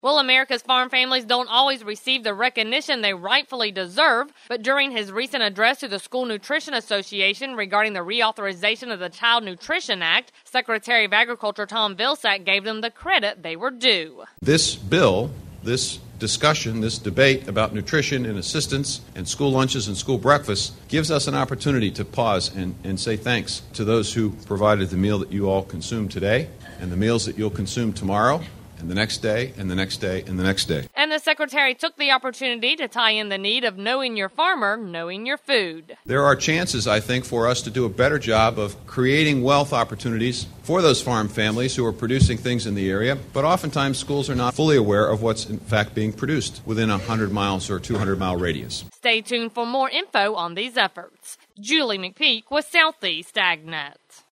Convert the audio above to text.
Well, America's farm families don't always receive the recognition they rightfully deserve, but during his recent address to the School Nutrition Association regarding the reauthorization of the Child Nutrition Act, Secretary of Agriculture Tom Vilsack gave them the credit they were due. This bill, this discussion, this debate about nutrition and assistance and school lunches and school breakfasts gives us an opportunity to pause and say thanks to those who provided the meal that you all consume today and the meals that you'll consume tomorrow and the next day and the next day and the next day. And the Secretary took the opportunity to tie in the need of knowing your farmer, knowing your food. There are chances, I think, for us to do a better job of creating wealth opportunities for those farm families who are producing things in the area, but oftentimes schools are not fully aware of what's in fact being produced within a 100 miles or 200-mile radius. Stay tuned for more info on these efforts. Julie McPeak with Southeast AgNet.